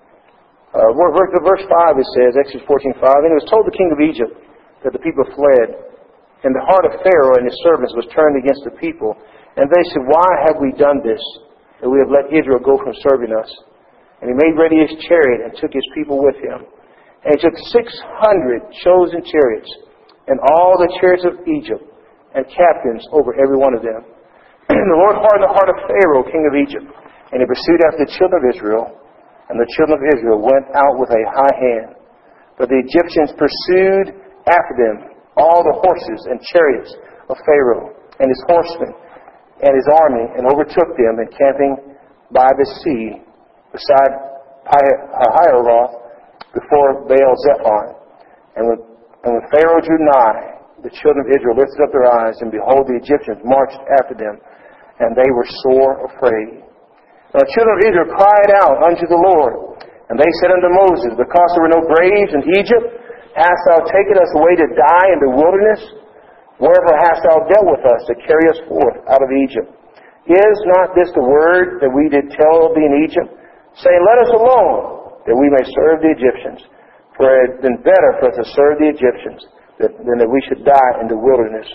Verse 5, it says, Exodus 14:5, And it was told the king of Egypt that the people fled, and the heart of Pharaoh and his servants was turned against the people. And they said, Why have we done this, that we have let Israel go from serving us? And he made ready his chariot and took his people with him. And he took 600 chosen chariots, and all the chariots of Egypt, and captains over every one of them. And the Lord hardened the heart of Pharaoh, king of Egypt, and he pursued after the children of Israel. And the children of Israel went out with a high hand. But the Egyptians pursued after them all the horses and chariots of Pharaoh and his horsemen and his army, and overtook them, encamping by the sea beside Pihahiroth before Baal-zephon. And when Pharaoh drew nigh, the children of Israel lifted up their eyes, and behold, the Egyptians marched after them, and they were sore afraid. And the children of Israel cried out unto the Lord, and they said unto Moses, Because there were no graves in Egypt, hast thou taken us away to die in the wilderness? Wherefore hast thou dealt with us to carry us forth out of Egypt? Is not this the word that we did tell thee in Egypt, saying, Let us alone, that we may serve the Egyptians? For it had been better for us to serve the Egyptians than that we should die in the wilderness.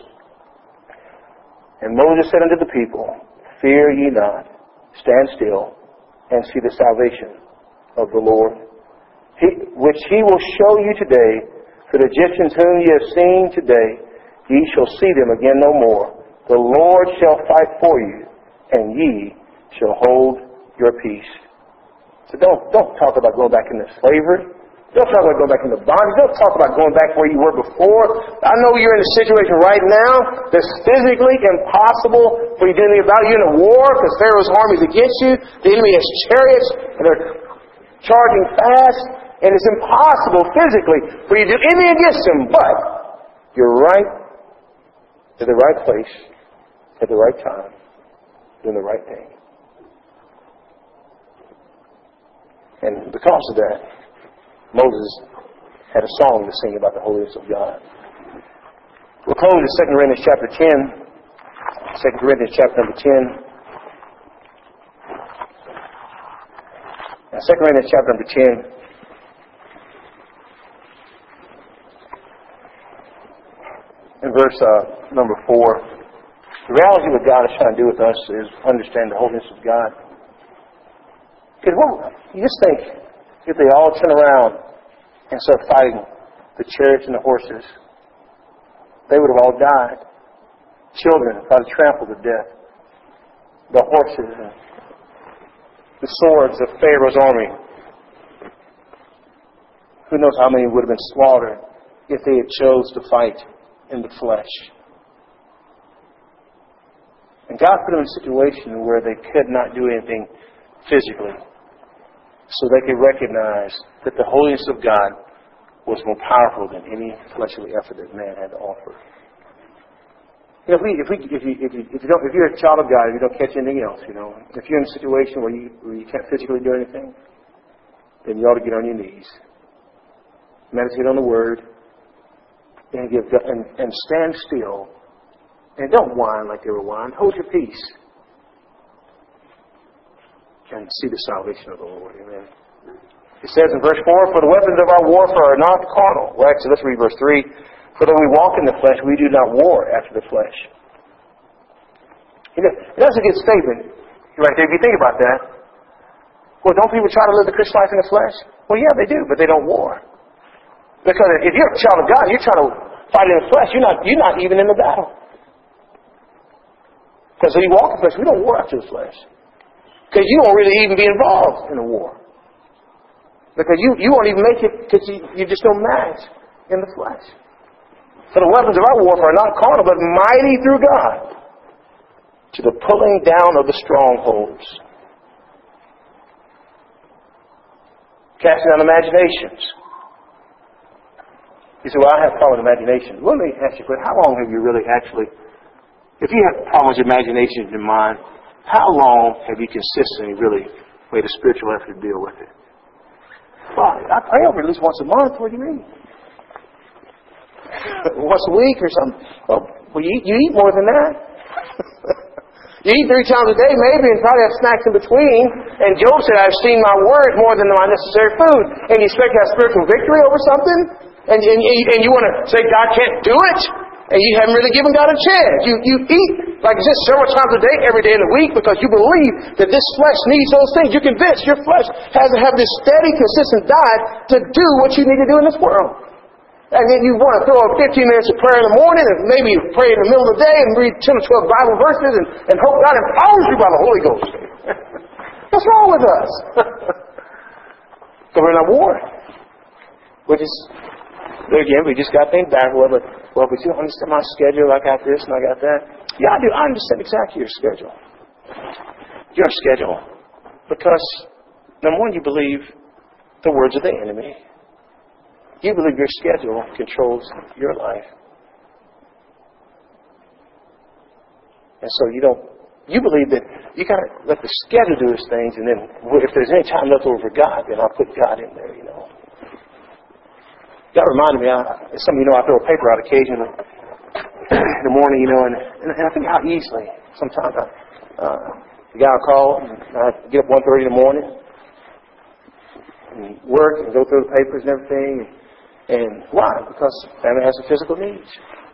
And Moses said unto the people, Fear ye not, stand still, and see the salvation of the Lord, which he will show you today. For the Egyptians whom ye have seen today, ye shall see them again no more. The Lord shall fight for you, and ye shall hold your peace. So don't talk about going back into slavery. Don't talk about going back into bondage. Don't talk about going back where you were before. I know you're in a situation right now that's physically impossible for you to do anything about. You're in a war because Pharaoh's army is against you. The enemy has chariots, and they're charging fast. And it's impossible physically for you to do anything against them, but you're right at the right place, at the right time, doing the right thing. And because of that, Moses had a song to sing about the holiness of God. We'll close with 2 Corinthians chapter 10. 2 Corinthians chapter number 10. Now, 2 Corinthians chapter number 10. In verse number 4. The reality of what God is trying to do with us is understand the holiness of God. Because you just think, if they all turn around and start fighting the chariots and the horses, they would have all died. Children probably trampled to death. The horses and the swords of Pharaoh's army. Who knows how many would have been slaughtered if they had chose to fight in the flesh. And God put them in a situation where they could not do anything physically, so they could recognize that the holiness of God was more powerful than any fleshly effort that man had to offer. You know, if you're a child of God, if you don't catch anything else, if you're in a situation where you can't physically do anything, then you ought to get on your knees, meditate on the Word, and stand still, and don't whine like they were whining. Hold your peace, and see the salvation of the Lord. Amen. It says in verse 4, "For the weapons of our warfare are not carnal." Well, actually, let's read verse 3. "For though we walk in the flesh, we do not war after the flesh." That's a good statement right there if you think about that. Well, don't people try to live the Christian life in the flesh? Well, yeah, they do, but they don't war. Because if you're a child of God, you're trying to fight in the flesh, you're not even in the battle. Because when you walk in the flesh, we don't war after the flesh. Because you won't really even be involved in a war. Because you won't even make it because you just don't match in the flesh. For the weapons of our warfare are not carnal, but mighty through God to the pulling down of the strongholds. Casting down imaginations. You say, well, I have a problem with imagination. Well, let me ask you, how long have you really actually, if you have problems with imagination in your mind, how long have you consistently really made a spiritual effort to deal with it? Well, I pray over at least once a month. What do you mean? Once a week or something? Well, you eat more than that. You eat 3 times a day maybe and probably have snacks in between. And Job said, I've seen my word more than my necessary food. And you expect to have spiritual victory over something? And you want to say God can't do it? And you haven't really given God a chance. You eat like this several times a day, every day in the week, because you believe that this flesh needs those things. You're convinced your flesh has to have this steady, consistent diet to do what you need to do in this world. And then you want to throw in 15 minutes of prayer in the morning and maybe pray in the middle of the day and read 10 or 12 Bible verses and hope God empowers you by the Holy Ghost. What's wrong with us? So we're in a war. Again, we just got things back. Well, but you don't understand my schedule. I got this and I got that. Yeah, I do. I understand exactly your schedule. Your schedule. Because, number one, you believe the words of the enemy. You believe your schedule controls your life. And so you believe that you got to let the schedule do its things, and then if there's any time left over for God, then I'll put God in there, That reminded me, some of you know I throw a paper out occasionally in the morning, and I think how easily sometimes the guy will call, and I get up 1:30 in the morning and work and go through the papers and everything. And why? Because family has some physical needs.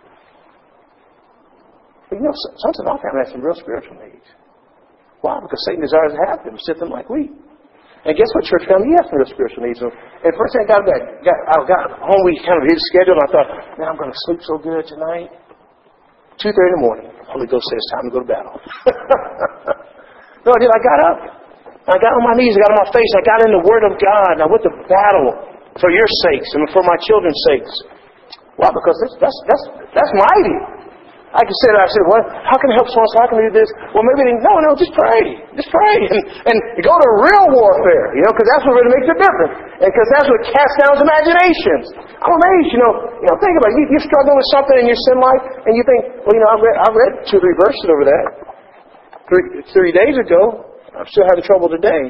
But sometimes our family has some real spiritual needs. Why? Because Satan desires to have them, sift them like wheat. And guess what, church family? You have some real spiritual needs. And first thing I got home, we kind of his schedule, and I thought, man, I'm going to sleep so good tonight. 2:30 in the morning, Holy Ghost says, time to go to battle. No, I did. I got up. I got on my knees. I got on my face. I got in the Word of God. And I went to battle for your sakes and for my children's sakes. Why? Because that's mighty. I can say that. I said, well, how can I help someone? How can I do this? Well, maybe they, no, just pray. Just pray. And go to real warfare, because that's what really makes a difference. And because that's what casts down imaginations. I'm amazed, think about it. You're struggling with something in your sin life, and you think, well, I read 2 or 3 verses over that 30 days ago. I'm still having trouble today.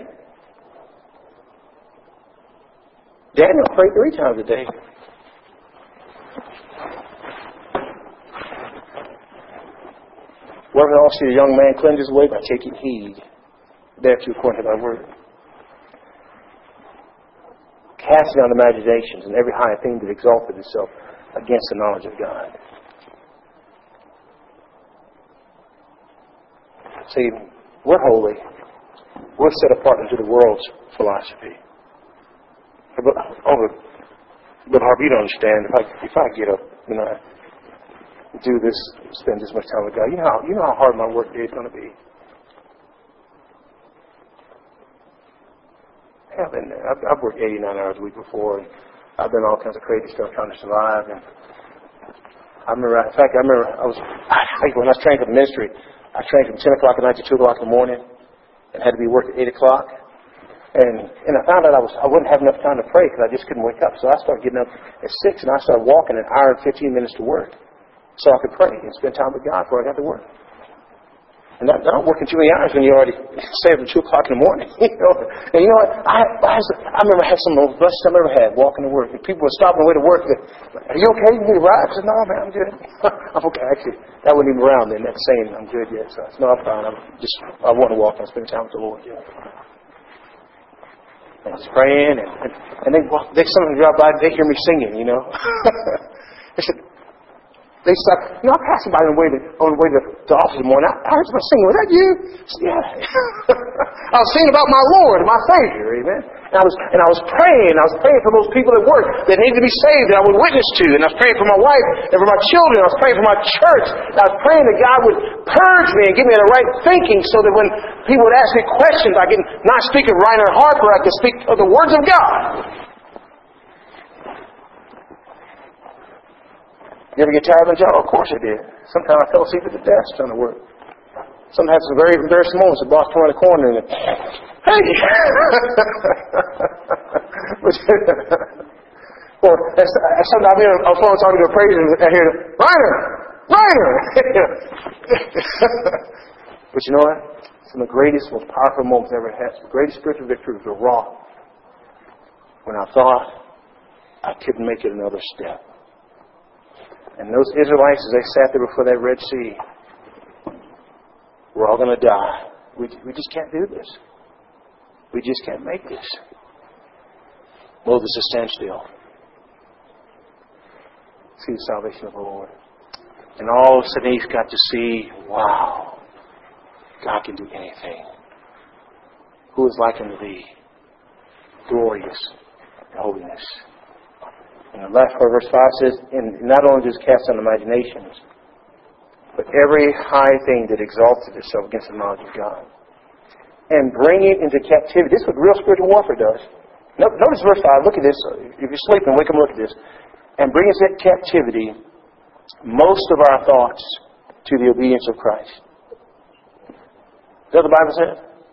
Daniel prayed 3 times a day. Wherefore also the young man cleanse his way by taking heed thereto according to thy word. Casting down imaginations and every high thing that exalted itself against the knowledge of God. See, we're holy. We're set apart into the world's philosophy. But Harvey, you don't understand. If I get up, do this, spend this much time with God. You know how hard my work day is going to be. I've been there. I've worked 89 hours a week before, and I've done all kinds of crazy stuff trying to survive. And I remember when I was trained for the ministry, I trained from 10 o'clock at night to 2 o'clock in the morning, and had to be worked at 8 o'clock. And I found out I wouldn't have enough time to pray because I just couldn't wake up. So I started getting up at 6, and I started walking an hour and 15 minutes to work, so I could pray and spend time with God before I got to work. And that don't work in too many hours when you already stay up at 2 o'clock in the morning. And you know what? I remember I had some of the best time I ever had walking to work. And people would stop on the way to work and say, are you okay? You need a ride? I said, no, man, I'm good. I'm okay. Actually, that wasn't even around then, that saying, I'm good yet. So I said, no, I'm fine. I want to walk and spend time with the Lord. Yeah. And I was praying, and they sometimes drive by, they hear me singing, They said, they stopped. I'm passing by on the way to the office in the morning. I heard somebody singing. Was that you? I said, yeah. I was singing about my Lord and my Savior. Amen. And I was praying. I was praying for those people at work that needed to be saved that I would witness to. And I was praying for my wife and for my children. I was praying for my church. And I was praying that God would purge me and give me the right thinking so that when people would ask me questions, I could not speak of Reinhard Harper. I could speak of the words of God. You ever get tired of the job? Of course I did. Sometimes I fell asleep at the desk trying to work. Sometimes some very embarrassing moments. The boss come around the corner and hey! Or sometimes I'll be on the phone talking to a praiser and I hear, Reiner! But you know what? Some of the greatest, most powerful moments I ever had, the greatest spiritual victories were wrought when I thought I couldn't make it another step. And those Israelites, as they sat there before that Red Sea, we're all going to die. We just can't do this. We just can't make this. Moses said, stand still. See the salvation of the Lord. And all of a sudden he's got to see, wow, God can do anything. Who is like unto thee? Glorious in holiness. And the last part of verse 5 says, and not only does it cast down imaginations, but every high thing that exalted itself against the knowledge of God. And bring it into captivity. This is what real spiritual warfare does. Notice verse 5. Look at this. If you're sleeping, wake up and look at this. And bring into captivity most of our thoughts to the obedience of Christ. Is that what the Bible says?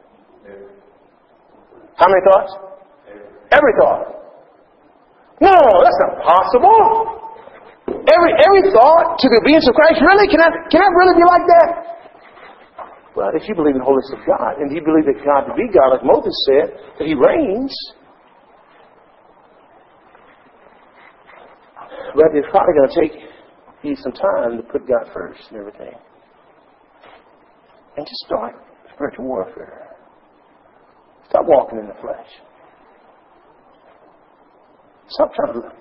How many thoughts? Every thought. No, that's not possible. Every thought to the obedience of Christ, really? Can that really be like that? Well, if you believe in the holiness of God, and you believe that God to be God, like Moses said, that He reigns, but it's probably going to take you some time to put God first and everything. And just start spiritual warfare. Stop walking in the flesh. Stop trying to.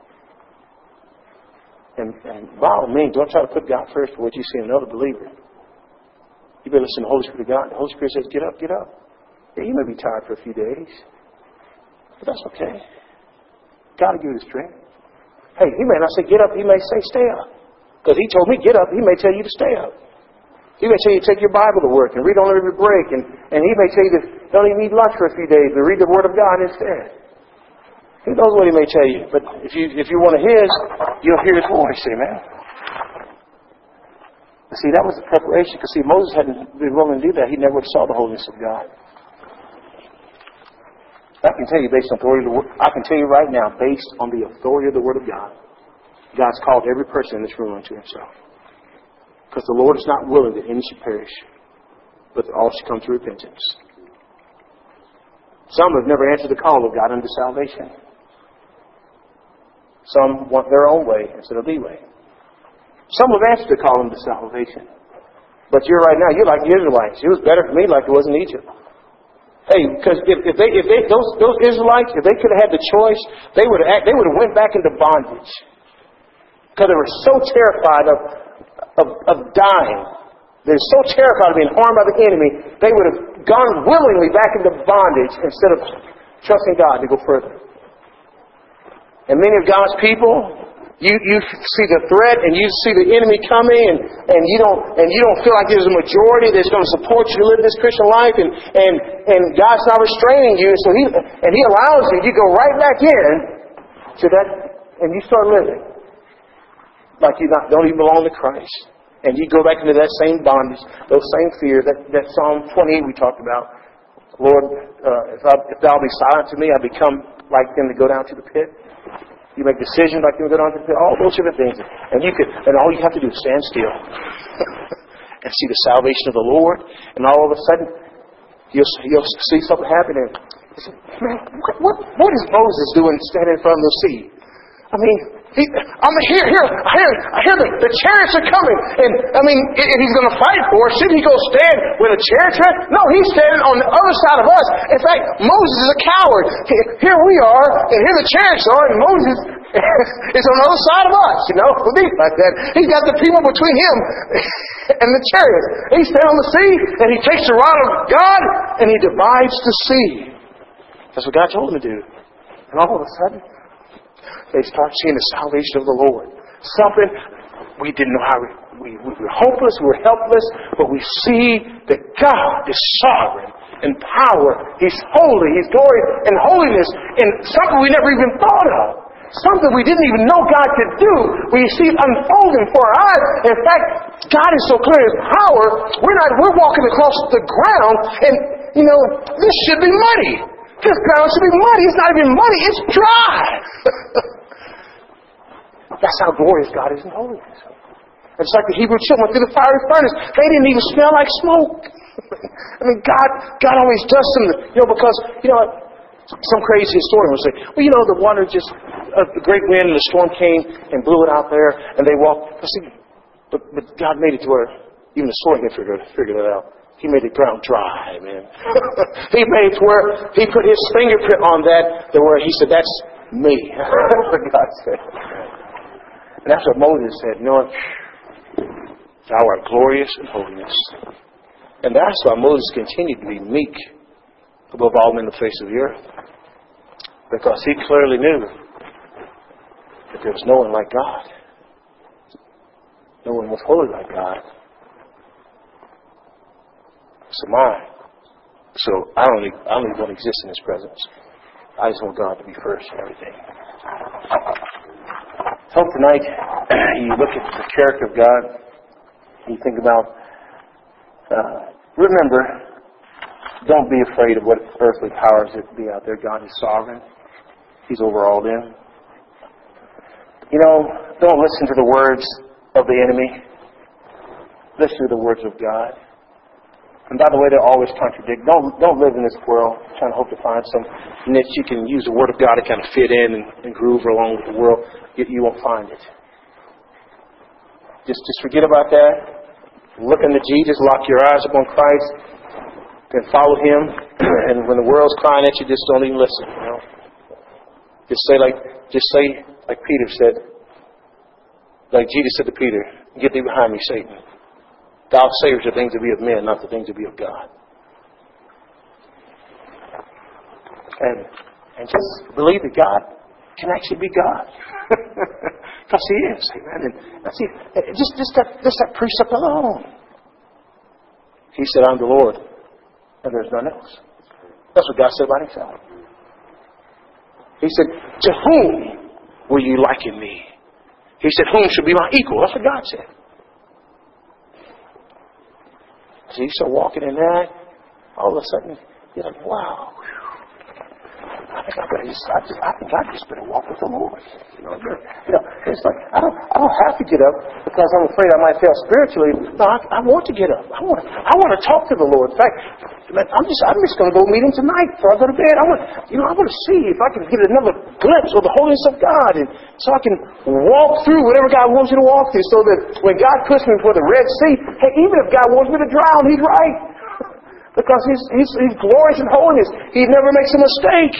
And by all means, don't try to put God first for what you see in another believer. You better listen to the Holy Spirit of God. The Holy Spirit says, get up, get up. Yeah, you may be tired for a few days, but that's okay. God will give you the strength. Hey, He may not say get up. He may say stay up. Because He told me get up. He may tell you to stay up. He may tell you to take your Bible to work and read on every break. And He may tell you to don't even eat lunch for a few days, but read the Word of God instead. He knows what He may tell you. But if you want to His, you'll hear His voice. Amen. See, that was the preparation. Because, see, Moses hadn't been willing to do that. He never would have saw the holiness of God. I can tell you based on authority of the Word. I can tell you right now, based on the authority of the Word of God, God's called every person in this room unto Himself. Because the Lord is not willing that any should perish, but that all should come to repentance. Some have never answered the call of God unto salvation. Some want their own way instead of the way. Some have answered the call unto salvation. But you're right now, you're like the Israelites. It was better for me like it was in Egypt. Hey, because if those Israelites, if they could have had the choice, they would have went back into bondage. Because they were so terrified of dying. They're so terrified of being harmed by the enemy, they would have gone willingly back into bondage instead of trusting God to go further. And many of God's people, you see the threat and you see the enemy coming and you don't feel like there's a majority that's going to support you to live this Christian life and God's not restraining you, so He allows you go right back in to that and you start living like you don't even belong to Christ. And you go back into that same bondage, those same fears, that Psalm 28 we talked about. Lord, if thou be silent to me, I become like them to go down to the pit. You make decisions like them to go down to the pit. All those sort of things. And all you have to do is stand still and see the salvation of the Lord. And all of a sudden, you'll see something happen. And you say, man, what is Moses doing standing in front of the sea? I mean, I hear the chariots are coming, and he's going to fight for us. Shouldn't he go stand with a chariot? No, he's standing on the other side of us. In fact, Moses is a coward. Here we are, and here the chariots are, and Moses is on the other side of us. Like that. He's got the people between him and the chariots. He's standing on the sea, and he takes the rod of God, and he divides the sea. That's what God told him to do. And all of a sudden, they start seeing the salvation of the Lord. Something we didn't know how we were hopeless, we were helpless, but we see that God is sovereign in power. He's holy, He's glory and holiness, and something we never even thought of. Something we didn't even know God could do. We see it unfolding for our eyes. In fact, God is so clear in His power, we're walking across the ground, and this should be muddy. This ground should be muddy. It's not even muddy, it's dry. That's how glorious God is in holiness. It's like the Hebrew children went through the fiery furnace. They didn't even smell like smoke. God always does something. Because, some crazy historian will say, well, the water just, a great wind and a storm came and blew it out there, and they walked. But God made it to where even the storm can figure it out. He made the ground dry, man. He made it to where He put His fingerprint on that, where He said, that's me. That's what God said. And that's what Moses said. Thou art glorious in holiness. And that's why Moses continued to be meek above all men on the face of the earth. Because he clearly knew that there was no one like God. No one was holy like God. So I don't even want to exist in His presence. I just want God to be first in everything. So tonight, you look at the character of God, you think about, remember, don't be afraid of what earthly powers that be out there. God is sovereign. He's over all them. Don't listen to the words of the enemy. Listen to the words of God. And by the way, they'll always contradict. Don't live in this world trying to hope to find some niche you can use the Word of God to kind of fit in and groove along with the world. You won't find it. Just forget about that. Look into Jesus. Lock your eyes upon Christ. And follow Him. And when the world's crying at you, just don't even listen. Just say like Peter said. Like Jesus said to Peter, "Get thee behind me, Satan. Thou savest the things that be of men, not the things that be of God." And just believe that God can actually be God. Because He is. Amen. And see, just that precept alone. He said, "I'm the Lord, and there's none else." That's what God said about Himself. He said, "To whom will you liken me?" He said, "Whom should be my equal?" That's what God said. So you start walking in that, all of a sudden, you're like, wow. I think I just better walk with the Lord. It's like I don't have to get up because I'm afraid I might fail spiritually. No, I want to get up. I want to talk to the Lord. In fact, I'm just going to go meet Him tonight before I go to bed. I want to see if I can get another glimpse of the holiness of God, and so I can walk through whatever God wants me to walk through. So that when God puts me before the Red Sea, hey, even if God wants me to drown, He's right. Because He's glorious in holiness. He never makes a mistake.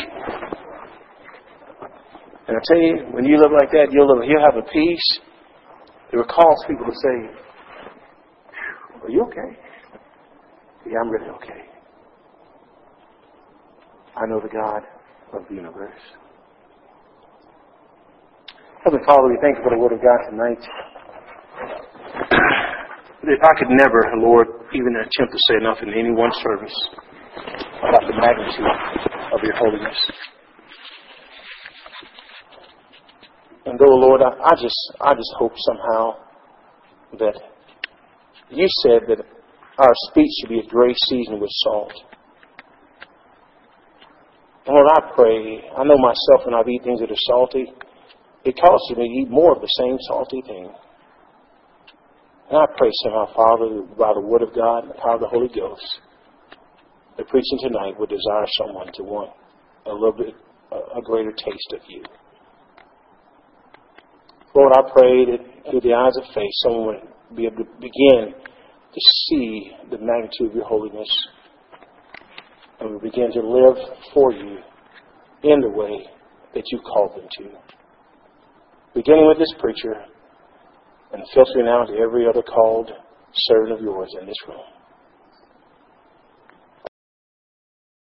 And I tell you, when you live like that, you'll have a peace that will cause people to say, are you okay? Yeah, I'm really okay. I know the God of the universe. Heavenly Father, we thank you for the Word of God tonight. If I could never, Lord, even attempt to say enough in any one service about the magnitude of your holiness. And though, Lord, I just hope somehow that you said that our speech should be a grace seasoned with salt. And Lord, I pray, I know myself when I've eaten things that are salty, it causes me to eat more of the same salty thing. And I pray somehow, Father, by the Word of God and the power of the Holy Ghost, the preaching tonight would desire someone to want a little bit, a greater taste of you. Lord, I pray that through the eyes of faith, someone would be able to begin to see the magnitude of your holiness and would begin to live for you in the way that you called them to. Beginning with this preacher, and filtering out every other called servant of yours in this room.